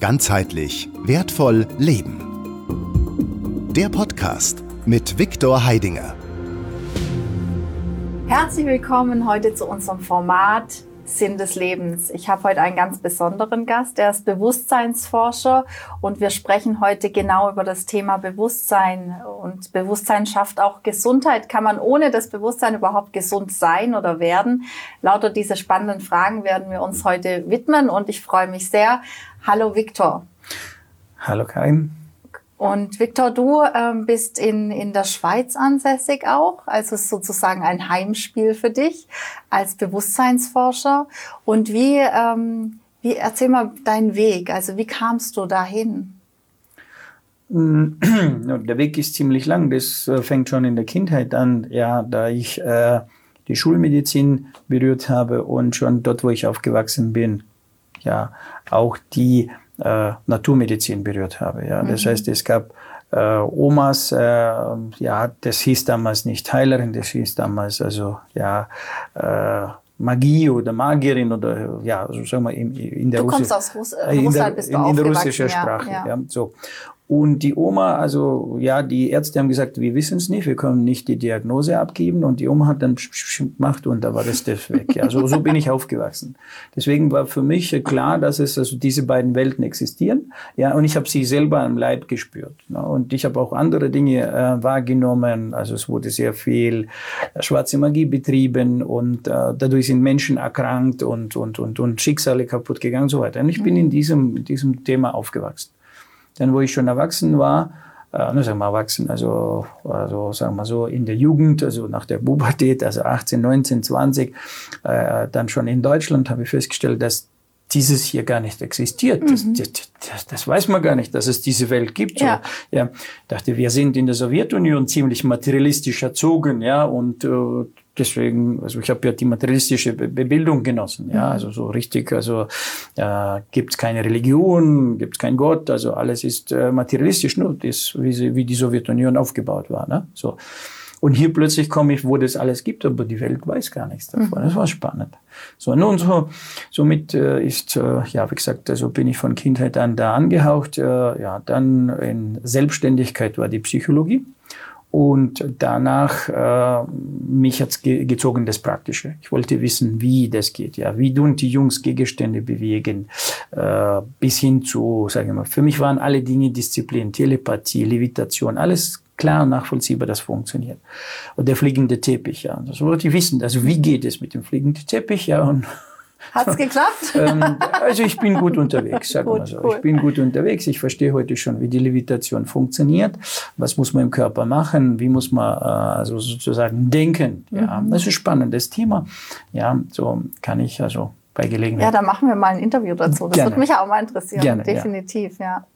Ganzheitlich wertvoll leben. Der Podcast mit Viktor Heidinger. Herzlich willkommen heute zu unserem Format Sinn des Lebens. Ich habe heute einen ganz besonderen Gast, der ist Bewusstseinsforscher und wir sprechen heute genau über das Thema Bewusstsein. Und Bewusstsein schafft auch Gesundheit. Kann man ohne das Bewusstsein überhaupt gesund sein oder werden? Lauter diese spannenden Fragen werden wir uns heute widmen und ich freue mich sehr. Hallo Viktor. Hallo Karin. Und Viktor, du bist in der Schweiz ansässig auch, also ist sozusagen ein Heimspiel für dich als Bewusstseinsforscher. Und wie erzähl mal deinen Weg, also wie kamst du dahin? Der Weg ist ziemlich lang, das fängt schon in der Kindheit an, ja, da ich die Schulmedizin berührt habe und schon dort, wo ich aufgewachsen bin, ja, auch die Naturmedizin berührt habe. Ja. Das heißt, es gab Omas, ja, das hieß damals nicht Heilerin, das hieß damals also ja Magie oder Magierin oder ja, so sagen wir in der Russland bist du aufgewachsen, in der russischen Sprache. Ja, so. Und die Oma, also ja, die Ärzte haben gesagt, wir wissen es nicht, wir können nicht die Diagnose abgeben. Und die Oma hat dann gemacht und da war das weg. Ja, so bin ich aufgewachsen. Deswegen war für mich klar, dass es also diese beiden Welten existieren. Ja, und ich habe sie selber am Leib gespürt. Ne? Und ich habe auch andere Dinge wahrgenommen. Also es wurde sehr viel schwarze Magie betrieben und dadurch sind Menschen erkrankt und Schicksale kaputt gegangen und so weiter. Und ich bin in diesem Thema aufgewachsen. Dann, wo ich schon erwachsen war, sagen wir erwachsen, also sagen wir so in der Jugend, also nach der Pubertät, also 18, 19, 20, dann schon in Deutschland, habe ich festgestellt, dass dieses hier gar nicht existiert. Das weiß man gar nicht, dass es diese Welt gibt. So. Ja, dachte, wir sind in der Sowjetunion ziemlich materialistisch erzogen, ja, und deswegen, also ich habe ja die materialistische Bildung genossen, ja, also so richtig, also gibt's keine Religion, gibt's keinen Gott, also alles ist materialistisch, nur das, wie die Sowjetunion aufgebaut war, ne, so. Und hier plötzlich komme ich, wo das alles gibt, aber die Welt weiß gar nichts davon. Das war spannend. So, nun somit ist, ja, wie gesagt, also bin ich von Kindheit an da angehaucht. Ja, dann in Selbstständigkeit war die Psychologie. Und danach, mich hat's gezogen, das Praktische. Ich wollte wissen, wie das geht, ja. Wie tun die Jungs Gegenstände bewegen, bis hin zu, sagen wir mal, für mich waren alle Dinge Disziplin, Telepathie, Levitation, alles klar nachvollziehbar, das funktioniert. Und der fliegende Teppich, ja. Das wollte ich wissen. Also wie geht es mit dem fliegenden Teppich, ja. Und hat's geklappt? Also ich bin gut unterwegs, sagen wir mal so. Ich bin gut unterwegs. Ich verstehe heute schon, wie die Levitation funktioniert. Was muss man im Körper machen? Wie muss man also sozusagen denken? Ja, das ist ein spannendes Thema. Ja, so kann ich also bei Gelegenheit. Ja, da machen wir mal ein Interview dazu. Das würde mich auch mal interessieren. Gerne, definitiv, ja.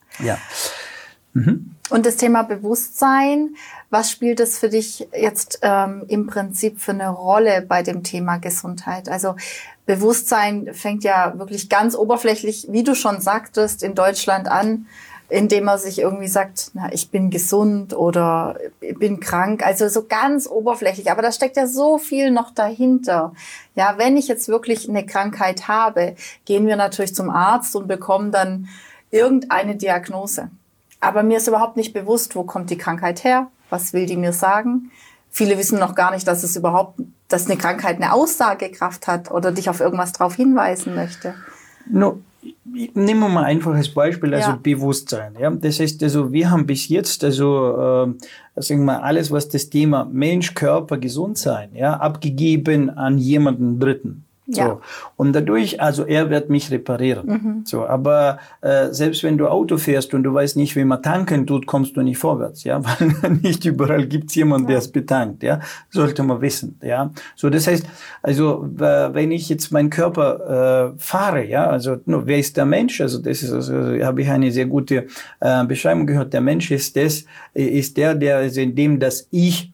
Mhm. Und das Thema Bewusstsein, was spielt es für dich jetzt im Prinzip für eine Rolle bei dem Thema Gesundheit? Also Bewusstsein fängt ja wirklich ganz oberflächlich, wie du schon sagtest, in Deutschland an, indem man sich irgendwie sagt, na, ich bin gesund oder ich bin krank. Also so ganz oberflächlich. Aber da steckt ja so viel noch dahinter. Ja, wenn ich jetzt wirklich eine Krankheit habe, gehen wir natürlich zum Arzt und bekommen dann irgendeine Diagnose. Aber mir ist überhaupt nicht bewusst, wo kommt die Krankheit her? Was will die mir sagen? Viele wissen noch gar nicht, dass eine Krankheit eine Aussagekraft hat oder dich auf irgendwas drauf hinweisen möchte. No, nehmen wir mal ein einfaches Beispiel, also Bewusstsein. Ja, das heißt, also wir haben bis jetzt also sagen wir mal alles, was das Thema Mensch, Körper, Gesundsein, ja, abgegeben an jemanden Dritten. So. Ja. Und dadurch, also er wird mich reparieren. So, aber selbst wenn du Auto fährst und du weißt nicht, wie man tanken tut, kommst du nicht vorwärts, ja, weil nicht überall gibt's jemanden, der es betankt, ja, sollte man wissen, ja. So, das heißt, also wenn ich jetzt meinen Körper fahre, ja, also wer ist der Mensch? Also das ist, also habe ich eine sehr gute Beschreibung gehört. Der Mensch ist der also in dem das Ich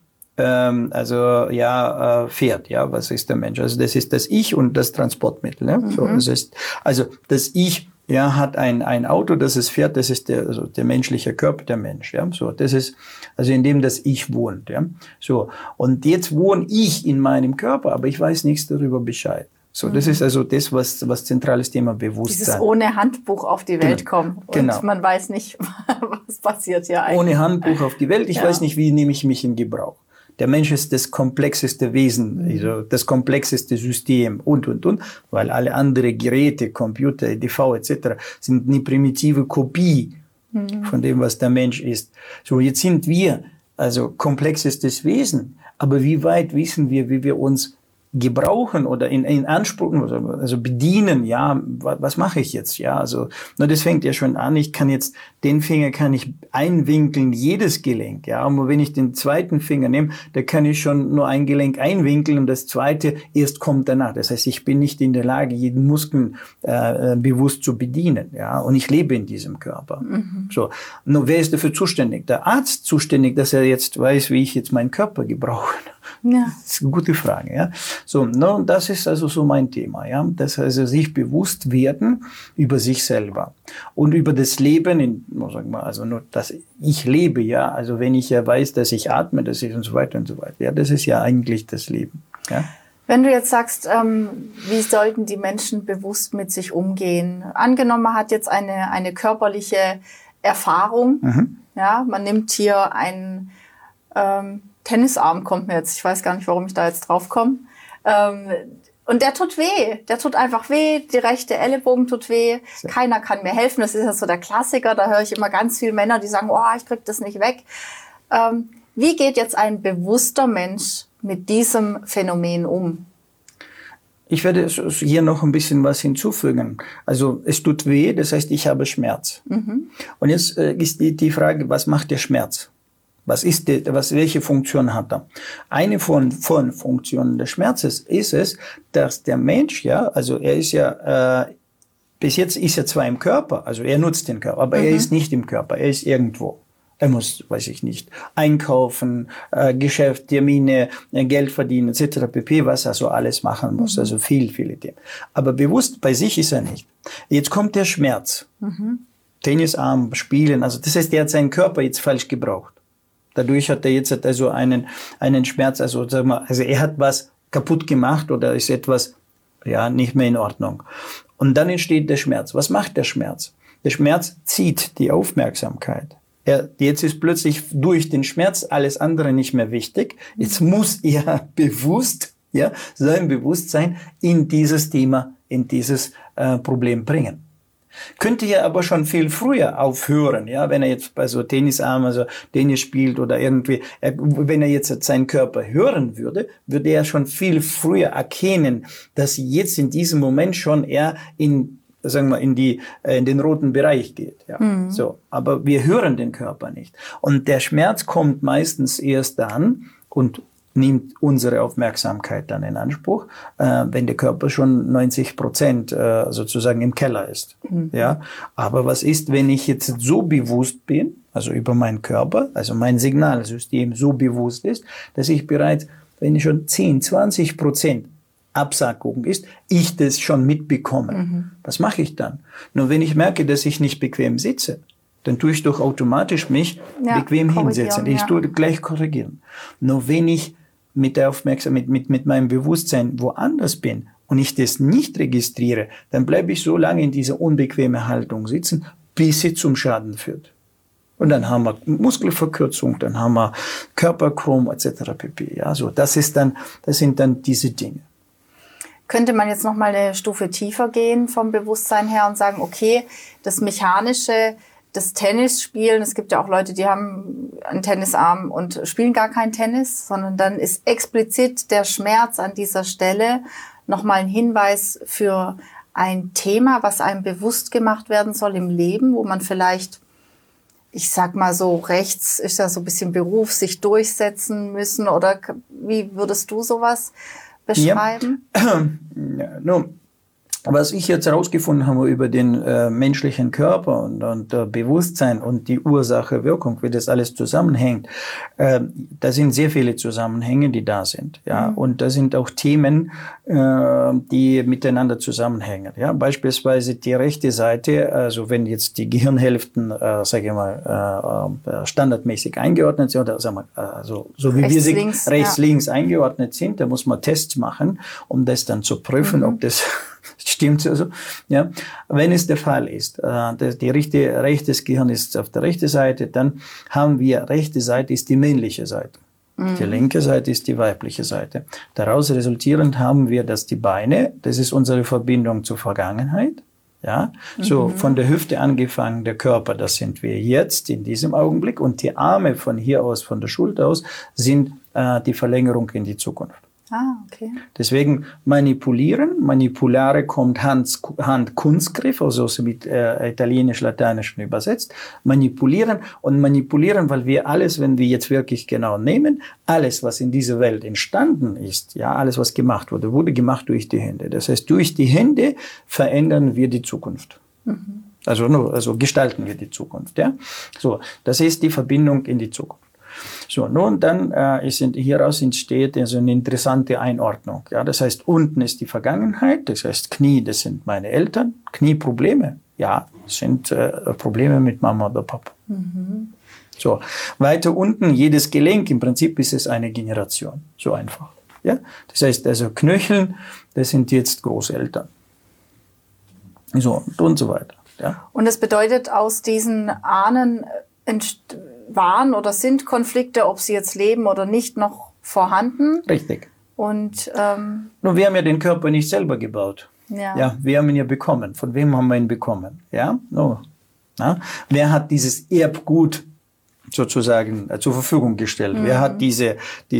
fährt, ja, was ist der Mensch? Also das ist das Ich und das Transportmittel, ja. So, das ist, also das Ich, ja, hat ein Auto, das es fährt, das ist der menschliche Körper, der Mensch, ja. So, das ist, also in dem das Ich wohnt, ja. So. Und jetzt wohne ich in meinem Körper, aber ich weiß nichts darüber Bescheid. So, das ist also das, was zentrales Thema Bewusstsein. Dieses ohne Handbuch auf die Welt kommen. Und genau. Man weiß nicht, was passiert hier eigentlich. Ohne Handbuch auf die Welt. Ich weiß nicht, wie nehme ich mich in Gebrauch. Der Mensch ist das komplexeste Wesen, also das komplexeste System und, weil alle anderen Geräte, Computer, EDV etc. sind eine primitive Kopie von dem, was der Mensch ist. So, jetzt sind wir also komplexestes Wesen, aber wie weit wissen wir, wie wir uns gebrauchen oder in Anspruch, also bedienen, ja, was mache ich jetzt, ja, also, na, das fängt ja schon an, ich kann jetzt, den Finger kann ich einwinkeln, jedes Gelenk, ja, aber wenn ich den zweiten Finger nehme, da kann ich schon nur ein Gelenk einwinkeln und das zweite erst kommt danach, das heißt, ich bin nicht in der Lage, jeden Muskel bewusst zu bedienen, ja, und ich lebe in diesem Körper. So, nur wer ist dafür zuständig? Der Arzt zuständig, dass er jetzt weiß, wie ich jetzt meinen Körper gebrauche? Ja. Das ist eine gute Frage, ja. So, no, das ist also so mein Thema, ja. Das heißt, also sich bewusst werden über sich selber und über das Leben, sagen wir, also nur, dass ich lebe, ja. Also wenn ich ja weiß, dass ich atme, das ist und so weiter und so weiter. Ja, das ist ja eigentlich das Leben, ja. Wenn du jetzt sagst, wie sollten die Menschen bewusst mit sich umgehen? Angenommen, man hat jetzt eine körperliche Erfahrung, ja, man nimmt hier einen, Tennisarm kommt mir jetzt, ich weiß gar nicht, warum ich da jetzt drauf komme. Und der tut weh, der tut einfach weh, die rechte Ellenbogen tut weh, keiner kann mir helfen, das ist ja so der Klassiker, da höre ich immer ganz viele Männer, die sagen, oh, ich krieg das nicht weg. Wie geht jetzt ein bewusster Mensch mit diesem Phänomen um? Ich werde hier noch ein bisschen was hinzufügen. Also es tut weh, das heißt, ich habe Schmerz. Und jetzt ist die Frage, was macht der Schmerz? Welche Funktion hat er? Eine von Funktionen des Schmerzes ist es, dass der Mensch, ja, also er ist ja, bis jetzt ist er zwar im Körper, also er nutzt den Körper, aber er ist nicht im Körper, er ist irgendwo. Er muss, weiß ich nicht, einkaufen, Geschäft, Termine, Geld verdienen, etc. pp., was er so alles machen muss. Also viele Themen. Aber bewusst bei sich ist er nicht. Jetzt kommt der Schmerz. Tennisarm, Spielen, also das heißt, er hat seinen Körper jetzt falsch gebraucht. Dadurch hat er jetzt also einen Schmerz, also sag mal, also er hat was kaputt gemacht oder ist etwas ja nicht mehr in Ordnung. Und dann entsteht der Schmerz. Was macht der Schmerz? Der Schmerz zieht die Aufmerksamkeit. Jetzt ist plötzlich durch den Schmerz alles andere nicht mehr wichtig. Jetzt muss er bewusst, ja, sein Bewusstsein in dieses Thema, in dieses Problem bringen. Könnte ja aber schon viel früher aufhören, ja, wenn er jetzt bei so Tennisarm, also Tennis spielt oder irgendwie, wenn er jetzt seinen Körper hören würde, würde er schon viel früher erkennen, dass jetzt in diesem Moment schon er in den roten Bereich geht, ja. So. Aber wir hören den Körper nicht. Und der Schmerz kommt meistens erst dann und nimmt unsere Aufmerksamkeit dann in Anspruch, wenn der Körper schon 90% sozusagen im Keller ist. Ja, aber was ist, wenn ich jetzt so bewusst bin, also über meinen Körper, also mein Signalsystem so bewusst ist, dass ich bereits, wenn ich schon 10-20% Absackung ist, ich das schon mitbekomme. Was mache ich dann? Nur wenn ich merke, dass ich nicht bequem sitze, dann tue ich doch automatisch mich bequem hinsetzen. Ich tue gleich korrigieren. Nur wenn ich mit der Aufmerksamkeit, mit meinem Bewusstsein woanders bin und ich das nicht registriere, dann bleibe ich so lange in dieser unbequemen Haltung sitzen, bis sie zum Schaden führt. Und dann haben wir Muskelverkürzung, dann haben wir Körperchrom etc. pp. Ja, so das sind dann diese Dinge. Könnte man jetzt noch mal eine Stufe tiefer gehen vom Bewusstsein her und sagen, okay, das Mechanische, das Tennisspielen, es gibt ja auch Leute, die haben einen Tennisarm und spielen gar kein Tennis, sondern dann ist explizit der Schmerz an dieser Stelle nochmal ein Hinweis für ein Thema, was einem bewusst gemacht werden soll im Leben, wo man vielleicht, ich sag mal so, rechts ist ja so ein bisschen Beruf, sich durchsetzen müssen, oder wie würdest du sowas beschreiben? Ja. Was ich jetzt herausgefunden habe über den menschlichen Körper und Bewusstsein und die Ursache-Wirkung, wie das alles zusammenhängt, da sind sehr viele Zusammenhänge, die da sind. Ja, und da sind auch Themen, die miteinander zusammenhängen. Ja, beispielsweise die rechte Seite, also wenn jetzt die Gehirnhälften, sage ich mal, standardmäßig eingeordnet sind oder sagen wir, also so wie wir sie rechts-links eingeordnet sind, da muss man Tests machen, um das dann zu prüfen, ob das stimmt also, ja. Wenn es der Fall ist, rechtes Gehirn ist auf der rechten Seite, dann haben wir, rechte Seite ist die männliche Seite. Die linke Seite ist die weibliche Seite. Daraus resultierend haben wir, dass die Beine, das ist unsere Verbindung zur Vergangenheit, ja. So, von der Hüfte angefangen, der Körper, das sind wir jetzt in diesem Augenblick, und die Arme von hier aus, von der Schulter aus, sind die Verlängerung in die Zukunft. Ah, okay. Deswegen manipulare kommt Handkunstgriff, also so mit italienisch-lateinischen übersetzt. Manipulieren, weil wir alles, wenn wir jetzt wirklich genau nehmen, alles, was in dieser Welt entstanden ist, ja, alles, was gemacht wurde gemacht durch die Hände. Das heißt, durch die Hände verändern wir die Zukunft. Also gestalten wir die Zukunft, ja. So, das ist die Verbindung in die Zukunft. So, nun dann hieraus entsteht also eine interessante Einordnung. Ja, das heißt, unten ist die Vergangenheit, das heißt Knie, das sind meine Eltern. Knieprobleme, ja, das sind Probleme mit Mama oder Papa. So, weiter unten, jedes Gelenk, im Prinzip ist es eine Generation, so einfach. Ja, das heißt also Knöcheln, das sind jetzt Großeltern. So, und so weiter. Ja. Und das bedeutet, aus diesen Ahnen waren oder sind Konflikte, ob sie jetzt leben oder nicht, noch vorhanden. Richtig. Und nur wir haben ja den Körper nicht selber gebaut. Ja, wir haben ihn ja bekommen. Von wem haben wir ihn bekommen? Ja, no. Ja? Wer hat dieses Erbgut sozusagen zur Verfügung gestellt? Wer hat diese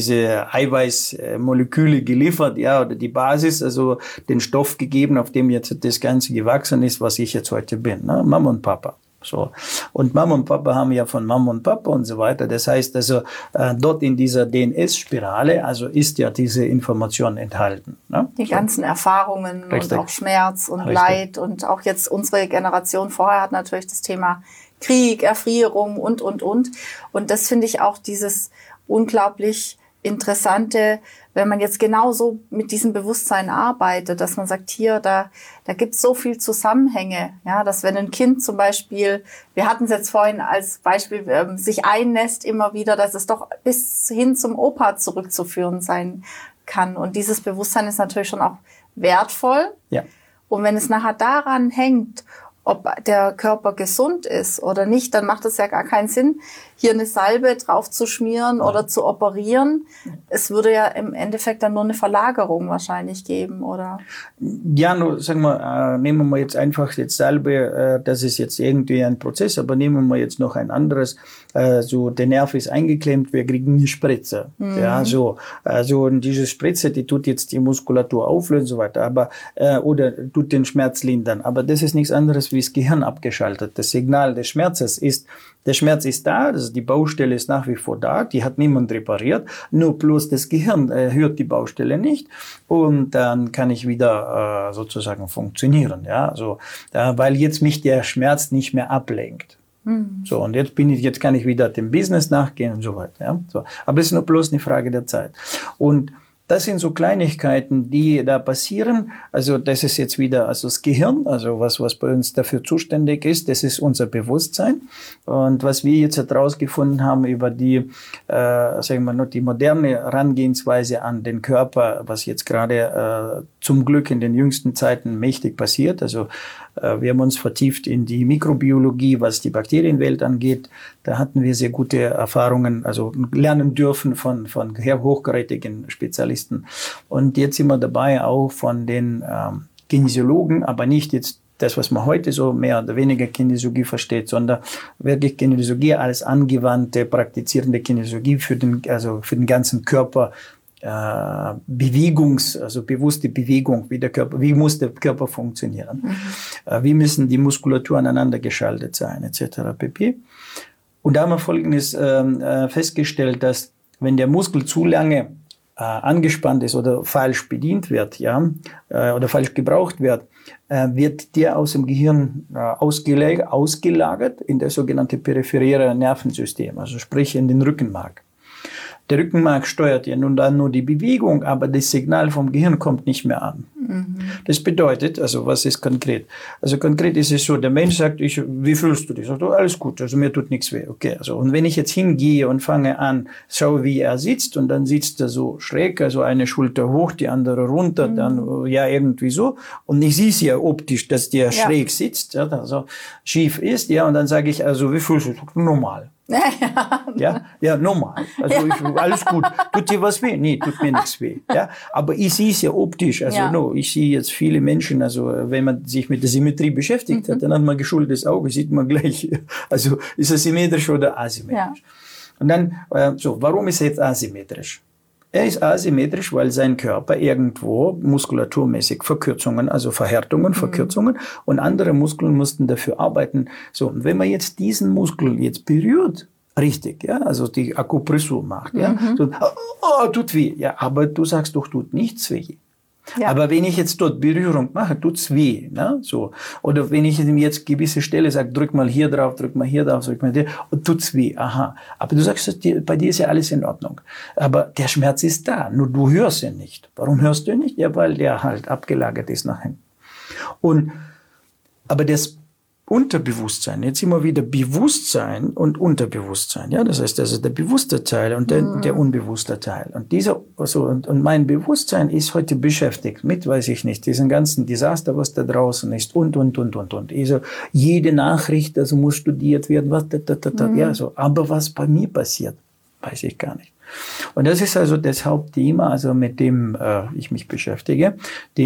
Eiweißmoleküle geliefert, ja, oder die Basis, also den Stoff gegeben, auf dem jetzt das Ganze gewachsen ist, was ich jetzt heute bin, ne? Mama und Papa. So. Und Mama und Papa haben ja von Mama und Papa und so weiter. Das heißt also, dort in dieser DNS-Spirale, also ist ja diese Information enthalten. Ne? Die ganzen Erfahrungen und auch Schmerz und Leid, und auch jetzt unsere Generation vorher hat natürlich das Thema Krieg, Erfrierung und. Und das finde ich auch dieses unglaublich Interessante, wenn man jetzt genauso mit diesem Bewusstsein arbeitet, dass man sagt, hier, da gibt es so viel Zusammenhänge, ja, dass wenn ein Kind zum Beispiel, wir hatten es jetzt vorhin als Beispiel, sich einnässt immer wieder, dass es doch bis hin zum Opa zurückzuführen sein kann. Und dieses Bewusstsein ist natürlich schon auch wertvoll. Ja. Und wenn es nachher daran hängt, ob der Körper gesund ist oder nicht, dann macht es ja gar keinen Sinn, hier eine Salbe drauf zu schmieren oder zu operieren. Es würde ja im Endeffekt dann nur eine Verlagerung wahrscheinlich geben, oder? Ja, nur sagen wir, nehmen wir jetzt einfach jetzt Salbe, das ist jetzt irgendwie ein Prozess, aber nehmen wir jetzt noch ein anderes, so der Nerv ist eingeklemmt, wir kriegen eine Spritze. Ja, so, also diese Spritze, die tut jetzt die Muskulatur auflösen und so weiter, aber oder tut den Schmerz lindern, aber das ist nichts anderes wie das Gehirn abgeschaltet. Das Signal des Schmerzes ist, der Schmerz ist da, also die Baustelle ist nach wie vor da, die hat niemand repariert, nur bloß das Gehirn hört die Baustelle nicht, und dann kann ich wieder sozusagen funktionieren, ja, so, weil jetzt mich der Schmerz nicht mehr ablenkt. So, und jetzt kann ich wieder dem Business nachgehen und so weiter, ja, so. Aber es ist nur bloß eine Frage der Zeit. Und das sind so Kleinigkeiten, die da passieren. Also das ist jetzt wieder also das Gehirn, also was bei uns dafür zuständig ist, das ist unser Bewusstsein. Und was wir jetzt herausgefunden haben über die, sagen wir mal, die moderne Herangehensweise an den Körper, was jetzt gerade zum Glück in den jüngsten Zeiten mächtig passiert. Also wir haben uns vertieft in die Mikrobiologie, was die Bakterienwelt angeht. Da hatten wir sehr gute Erfahrungen, also lernen dürfen von hochkarätigen Spezialisten. Und jetzt sind wir dabei auch von den Kinesiologen, aber nicht jetzt das, was man heute so mehr oder weniger Kinesiologie versteht, sondern wirklich Kinesiologie als angewandte, praktizierende Kinesiologie für den ganzen Körper. Also bewusste Bewegung, wie muss der Körper funktionieren, wie müssen die Muskulatur aneinander geschaltet sein, etc. pp. Und da haben wir Folgendes festgestellt, dass wenn der Muskel zu lange angespannt ist oder falsch bedient wird, ja, oder falsch gebraucht wird, wird dir aus dem Gehirn ausgelagert in das sogenannte peripheräre Nervensystem, also sprich in den Rückenmark. Der Rückenmark steuert ja nun dann nur die Bewegung, aber das Signal vom Gehirn kommt nicht mehr an. Mhm. Das bedeutet, also was ist konkret? Also konkret ist es so, der Mensch sagt, wie fühlst du dich? Sagt, alles gut, also mir tut nichts weh. Okay, also und wenn ich jetzt hingehe und fange an, schaue, wie er sitzt und dann sitzt er so schräg, also eine Schulter hoch, die andere runter, dann ja irgendwie so. Und ich sehe es ja optisch, dass der schräg sitzt, ja, also schief ist, ja, und dann sage ich, also wie fühlst du dich? Normal. Ja, normal. Also alles gut. Tut dir was weh? Nee, tut mir nichts weh. Ja, aber ich sehe es ja optisch. Also ich sehe jetzt viele Menschen, also wenn man sich mit der Symmetrie beschäftigt hat, dann hat man geschultes Auge, sieht man gleich. Also ist er symmetrisch oder asymmetrisch? Ja. Und dann, warum ist er jetzt asymmetrisch? Er ist asymmetrisch, weil sein Körper irgendwo muskulaturmäßig Verkürzungen, also Verhärtungen, Verkürzungen und andere Muskeln mussten dafür arbeiten. So, und wenn man jetzt diesen Muskel jetzt berührt, richtig, ja, also die Akupressur macht, ja, so, tut weh, ja, aber du sagst doch, tut nichts weh. Ja. Aber wenn ich jetzt dort Berührung mache, tut's weh, ne? So. Oder wenn ich ihm jetzt gewisse Stelle sage, drück mal hier drauf, drück mal hier drauf, drück mal hier, und tut's weh, aha. Aber du sagst, bei dir ist ja alles in Ordnung. Aber der Schmerz ist da, nur du hörst ihn nicht. Warum hörst du ihn nicht? Ja, weil der halt abgelagert ist nach hinten. Aber das Unterbewusstsein, jetzt immer wieder Bewusstsein und Unterbewusstsein, ja, das heißt also der bewusste Teil und der unbewusste Teil. Und und mein Bewusstsein ist heute beschäftigt mit, weiß ich nicht, diesen ganzen Desaster, was da draußen ist und. Also jede Nachricht, also muss studiert werden, ja, so. Aber was bei mir passiert, weiß ich gar nicht. Und das ist also das Hauptthema, also mit dem ich mich beschäftige,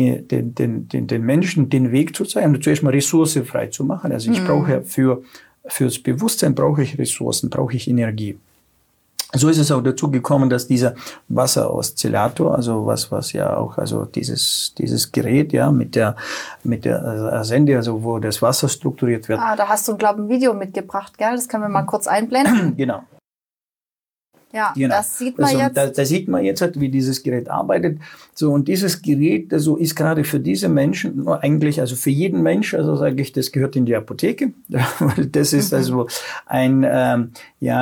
den Menschen den Weg zu zeigen und zuerst mal Ressourcen frei zu machen. Also ich brauche fürs Bewusstsein brauche ich Ressourcen, brauche ich Energie. So ist es auch dazu gekommen, dass dieser Wasseroszillator, also was ja auch, also dieses Gerät, ja, mit der Sende, also wo das Wasser strukturiert wird. Da hast du, glaube ich, ein Video mitgebracht, gell? Das können wir mal kurz einblenden. Genau. Ja, genau. Das sieht man jetzt. Da sieht man jetzt, wie dieses Gerät arbeitet. So, und dieses Gerät, also ist gerade für diese Menschen, eigentlich, also für jeden Mensch, also sage ich, das gehört in die Apotheke. Weil das ist also eine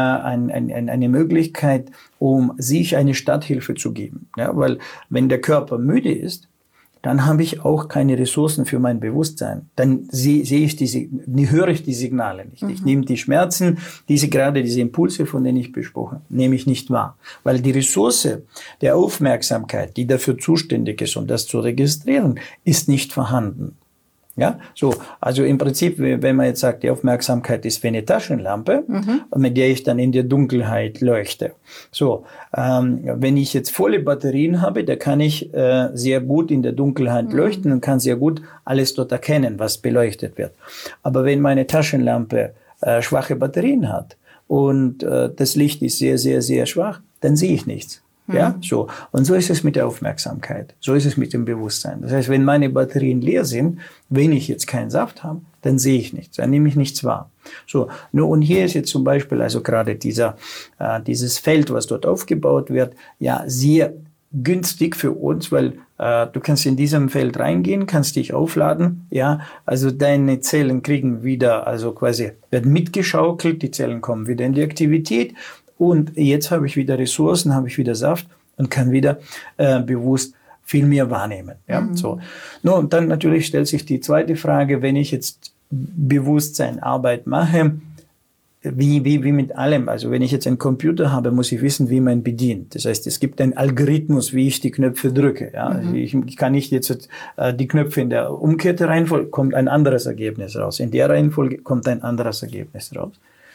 Möglichkeit, um sich eine Starthilfe zu geben. Ja, weil wenn der Körper müde ist, dann habe ich auch keine Ressourcen für mein Bewusstsein. Dann höre ich die Signale nicht. Ich nehme die Schmerzen, diese Impulse, von denen ich besprochen habe, nehme ich nicht wahr. Weil die Ressource der Aufmerksamkeit, die dafür zuständig ist, um das zu registrieren, ist nicht vorhanden. Ja, so, also im Prinzip, wenn man jetzt sagt, die Aufmerksamkeit ist wie eine Taschenlampe, mit der ich dann in der Dunkelheit leuchte. So, wenn ich jetzt volle Batterien habe, da kann ich sehr gut in der Dunkelheit leuchten und kann sehr gut alles dort erkennen, was beleuchtet wird. Aber wenn meine Taschenlampe schwache Batterien hat und das Licht ist sehr, sehr, sehr schwach, dann sehe ich nichts. Ja, so. Und so ist es mit der Aufmerksamkeit. So ist es mit dem Bewusstsein. Das heißt, wenn meine Batterien leer sind, wenn ich jetzt keinen Saft habe, dann sehe ich nichts, dann nehme ich nichts wahr. So. Nur, und hier ist jetzt zum Beispiel, also gerade dieses Feld, was dort aufgebaut wird, ja, sehr günstig für uns, weil du kannst in diesem Feld reingehen, kannst dich aufladen, ja, also deine Zellen kriegen wieder, also quasi werden mitgeschaukelt, die Zellen kommen wieder in die Aktivität. Und jetzt habe ich wieder Ressourcen, habe ich wieder Saft und kann wieder bewusst viel mehr wahrnehmen. Ja, so. No, und dann natürlich stellt sich die zweite Frage, wenn ich jetzt Bewusstseinarbeit mache, wie mit allem. Also wenn ich jetzt einen Computer habe, muss ich wissen, wie man ihn bedient. Das heißt, es gibt einen Algorithmus, wie ich die Knöpfe drücke. Ja, also ich kann nicht jetzt die Knöpfe in der umgekehrten Reihenfolge, kommt ein anderes Ergebnis raus. In der Reihenfolge kommt ein anderes Ergebnis raus.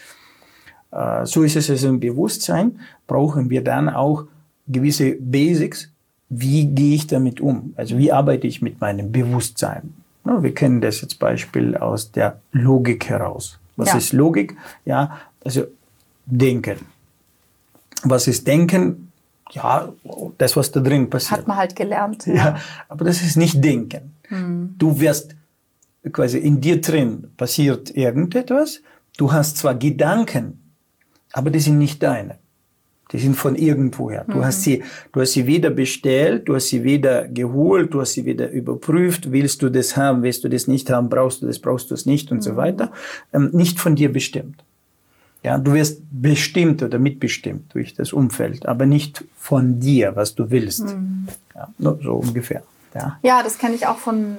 So ist es also im Bewusstsein, brauchen wir dann auch gewisse Basics. Wie gehe ich damit um? Also wie arbeite ich mit meinem Bewusstsein? Na, wir kennen das jetzt Beispiel aus der Logik heraus. Was ist Logik? Ja, also Denken. Was ist Denken? Ja, das, was da drin passiert. Hat man halt gelernt. Ja, aber das ist nicht Denken. Du wirst quasi in dir drin passiert irgendetwas. Du hast zwar Gedanken, aber die sind nicht deine. Die sind von irgendwoher. Du hast sie weder bestellt, du hast sie weder geholt, du hast sie weder überprüft. Willst du das haben, willst du das nicht haben, brauchst du es nicht und so weiter. Nicht von dir bestimmt. Ja, du wirst bestimmt oder mitbestimmt durch das Umfeld, aber nicht von dir, was du willst. Ja, so ungefähr. Ja, das kenne ich auch von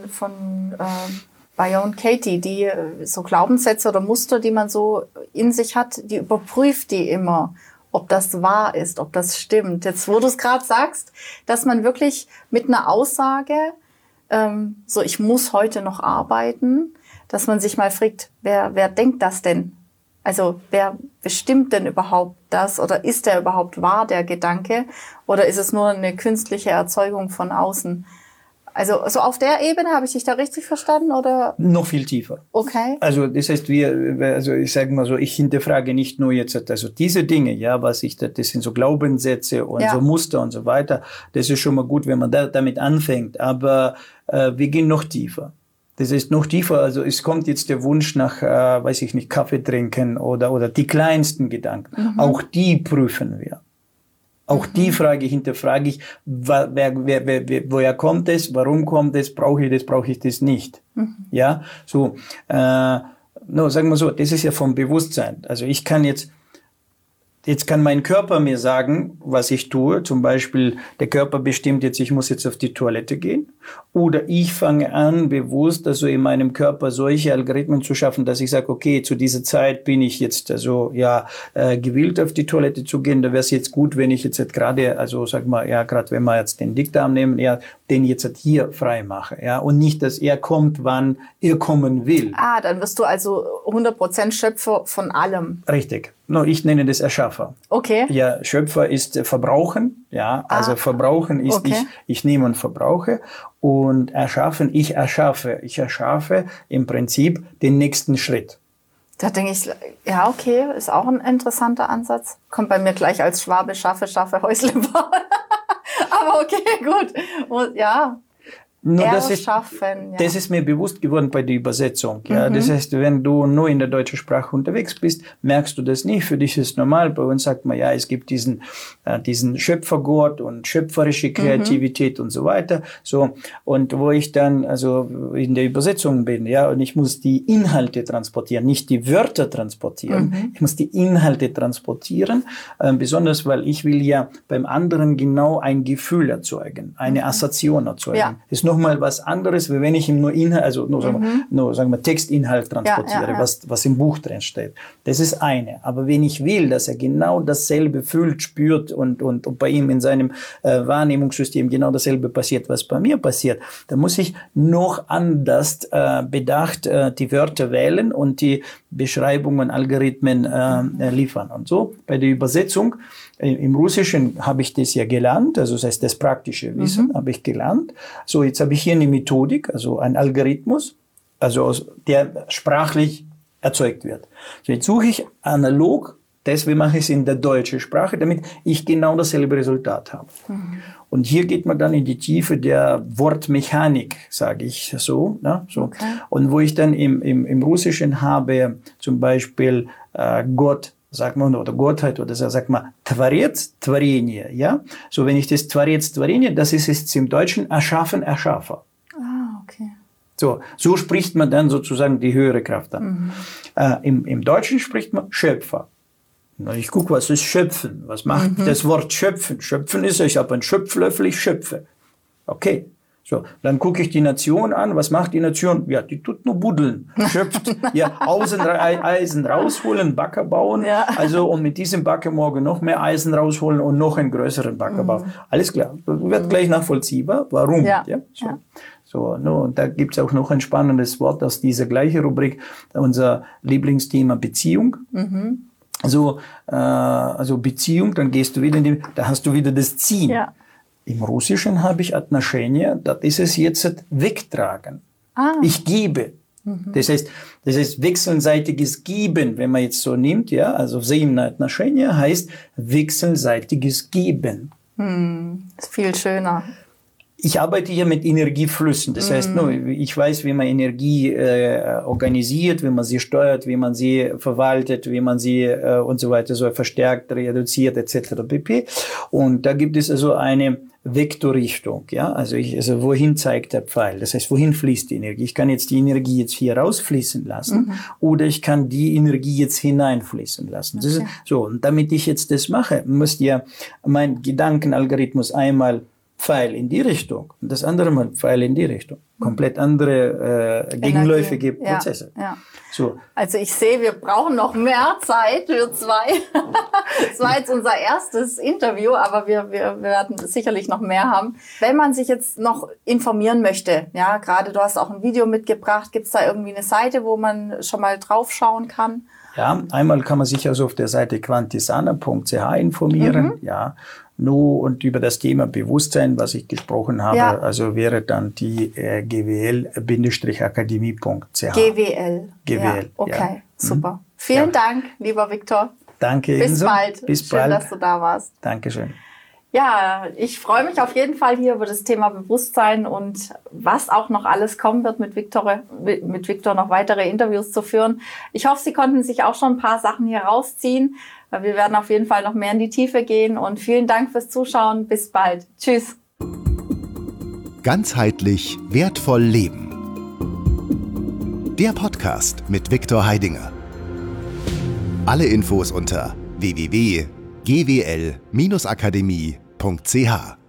Byron Katie, die so Glaubenssätze oder Muster, die man so in sich hat, die überprüft die immer, ob das wahr ist, ob das stimmt. Jetzt, wo du es gerade sagst, dass man wirklich mit einer Aussage, so ich muss heute noch arbeiten, dass man sich mal fragt, wer denkt das denn? Also wer bestimmt denn überhaupt das oder ist der überhaupt wahr, der Gedanke? Oder ist es nur eine künstliche Erzeugung von außen? Also auf der Ebene habe ich dich da richtig verstanden, oder? Noch viel tiefer. Okay. Also das heißt, ich sage mal so, ich hinterfrage nicht nur jetzt, also diese Dinge, ja, das sind so Glaubenssätze und so Muster und so weiter. Das ist schon mal gut, wenn man damit anfängt. Aber wir gehen noch tiefer. Das ist noch tiefer, also es kommt jetzt der Wunsch nach, weiß ich nicht, Kaffee trinken oder die kleinsten Gedanken. Auch die prüfen wir. Auch die Frage hinterfrage ich, woher kommt es, warum kommt es, brauche ich das nicht. Ja, so, sagen wir so, das ist ja vom Bewusstsein. Also ich kann jetzt kann mein Körper mir sagen, was ich tue. Zum Beispiel, der Körper bestimmt jetzt, ich muss jetzt auf die Toilette gehen. Oder ich fange an, bewusst, also in meinem Körper solche Algorithmen zu schaffen, dass ich sage, okay, zu dieser Zeit bin ich jetzt gewillt, auf die Toilette zu gehen. Da wäre es jetzt gut, wenn ich jetzt gerade, also sag mal, ja, gerade wenn wir jetzt den Dickdarm nehmen, ja, den jetzt hier frei mache. Ja, und nicht, dass er kommt, wann er kommen will. Dann wirst du also 100% Schöpfer von allem. Richtig. No, ich nenne das Erschaffer. Okay. Ja, Schöpfer ist Verbrauchen. Ja, also Verbrauchen ist ich nehme und verbrauche. Und erschaffen, ich erschaffe im Prinzip den nächsten Schritt. Da denke ich, ja, okay, ist auch ein interessanter Ansatz. Kommt bei mir gleich als Schwabe, schaffe, Häusle bauen. Aber okay, gut. Ja. Nur das ist mir bewusst geworden bei der Übersetzung. Ja, das heißt, wenn du nur in der deutschen Sprache unterwegs bist, merkst du das nicht. Für dich ist normal. Bei uns sagt man, ja, es gibt diesen Schöpfergott und schöpferische Kreativität und so weiter. So. Und wo ich dann, also in der Übersetzung bin, ja, und ich muss die Inhalte transportieren, nicht die Wörter transportieren. Ich muss die Inhalte transportieren. Besonders, weil ich will ja beim anderen genau ein Gefühl erzeugen, eine Assoziation erzeugen. Ja. Ist nochmal was anderes, wie wenn ich ihm nur Inhalt, also nur sagen wir Textinhalt transportiere, was im Buch drin steht. Das ist eine. Aber wenn ich will, dass er genau dasselbe fühlt, spürt und bei ihm in seinem Wahrnehmungssystem genau dasselbe passiert, was bei mir passiert, dann muss ich noch anders bedacht die Wörter wählen und die Beschreibungen, Algorithmen liefern. Und so bei der Übersetzung im Russischen habe ich das ja gelernt, also das heißt das praktische Wissen habe ich gelernt. So, jetzt habe ich hier eine Methodik, also ein Algorithmus, also der sprachlich erzeugt wird. So, jetzt suche ich analog, deswegen mache ich es in der deutschen Sprache, damit ich genau dasselbe Resultat habe. Und hier geht man dann in die Tiefe der Wortmechanik, sage ich so. Ne? So. Okay. Und wo ich dann im Russischen habe zum Beispiel Gott, sagt man, oder Gottheit, oder sagt man Tворец, Творение, ja. So, wenn ich das Творец, Творение, das ist jetzt im Deutschen Erschaffen, Erschaffer. Okay. So spricht man dann sozusagen die höhere Kraft an. Im Deutschen spricht man Schöpfer. Ich gucke, was ist Schöpfen? Was macht das Wort Schöpfen? Schöpfen ist, ich habe einen Schöpflöffel, ich schöpfe. Okay. So, dann gucke ich die Nation an. Was macht die Nation? Ja, die tut nur buddeln. Schöpft, ja, Eisen rausholen, Bagger bauen. Ja. Also, und mit diesem Bagger morgen noch mehr Eisen rausholen und noch einen größeren Bagger bauen. Alles klar. Das wird gleich nachvollziehbar. Warum? Ja. So. Ja. So, no, und da gibt's auch noch ein spannendes Wort aus dieser gleichen Rubrik. Unser Lieblingsthema Beziehung. Also Beziehung, dann gehst du wieder da hast du wieder das Ziehen. Ja. Im Russischen habe ich отношения, das ist es jetzt wegtragen. Ich gebe. Das heißt wechselseitiges Geben, wenn man jetzt so nimmt, ja, also взаимное отношение heißt wechselseitiges Geben. Ist viel schöner. Ich arbeite hier mit Energieflüssen. Das heißt, ich weiß, wie man Energie organisiert, wie man sie steuert, wie man sie verwaltet, wie man sie und so weiter so verstärkt, reduziert etc. pp. Und da gibt es also eine Vektorrichtung, ja, also wohin zeigt der Pfeil? Das heißt, wohin fließt die Energie? Ich kann jetzt die Energie jetzt hier rausfließen lassen oder ich kann die Energie jetzt hineinfließen lassen. Das ist so. Und damit ich jetzt das mache, muss ja mein Gedankenalgorithmus einmal Pfeil in die Richtung und das andere Mal Pfeil in die Richtung. Komplett andere gegenläufige Prozesse. Ja. So. Also ich sehe, wir brauchen noch mehr Zeit für zwei. Das war jetzt unser erstes Interview, aber wir werden sicherlich noch mehr haben. Wenn man sich jetzt noch informieren möchte, ja, gerade du hast auch ein Video mitgebracht, gibt es da irgendwie eine Seite, wo man schon mal drauf schauen kann? Ja, einmal kann man sich also auf der Seite quantisana.ch informieren, ja. Nur und über das Thema Bewusstsein, was ich gesprochen habe, also wäre dann die gwl-akademie.ch. GWL. GWL. Okay, super. Vielen Dank, lieber Viktor. Danke. Bis bald. Bis bald. Schön, dass du da warst. Dankeschön. Ja, ich freue mich auf jeden Fall hier über das Thema Bewusstsein und was auch noch alles kommen wird, mit Viktor noch weitere Interviews zu führen. Ich hoffe, Sie konnten sich auch schon ein paar Sachen hier rausziehen. Wir werden auf jeden Fall noch mehr in die Tiefe gehen und vielen Dank fürs Zuschauen. Bis bald. Tschüss. Ganzheitlich wertvoll leben. Der Podcast mit Viktor Heidinger. Alle Infos unter www.gwl-akademie.ch